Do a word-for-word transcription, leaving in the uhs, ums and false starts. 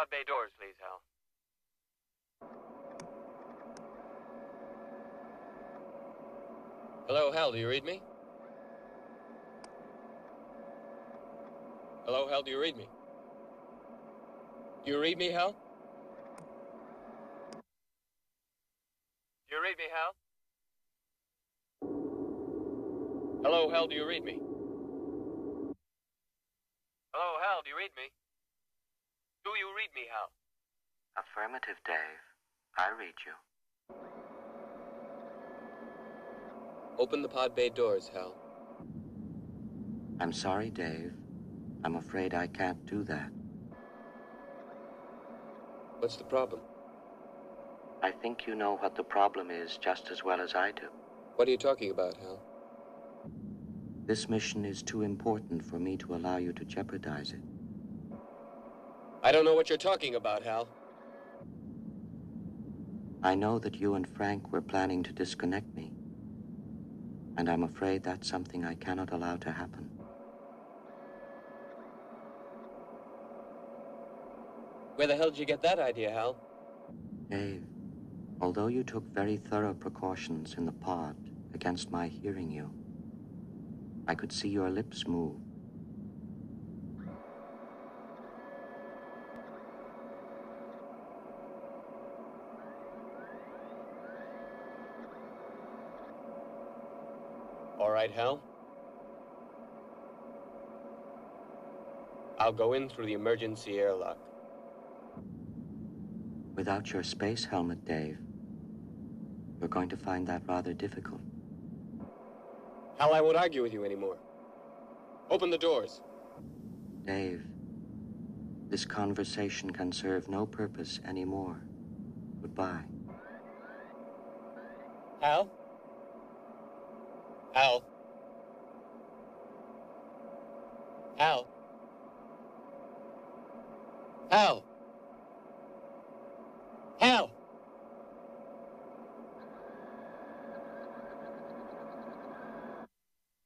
pod bay doors, please, Hal. Hello, Hal, do you read me? Hello, Hal, do you read me? Do you read me, Hal? Do you read me, Hal? Hello, Hal, do you read me? Hello, Hal, do you read me? Do you read me, Hal? Affirmative, Dave. I read you. Open the pod bay doors, Hal. I'm sorry, Dave. I'm afraid I can't do that. What's the problem? I think you know what the problem is just as well as I do. What are you talking about, Hal? This mission is too important for me to allow you to jeopardize it. I don't know what you're talking about, Hal. I know that you and Frank were planning to disconnect me, and I'm afraid that's something I cannot allow to happen. Where the hell did you get that idea, Hal? Dave, although you took very thorough precautions in the pod against my hearing you, I could see your lips move. All right, Hal. I'll go in through the emergency airlock. Without your space helmet, Dave, you're going to find that rather difficult. Hal, I won't argue with you anymore. Open the doors. Dave, this conversation can serve no purpose anymore. Goodbye. Hal? Hal? Hal? Hal? Hal?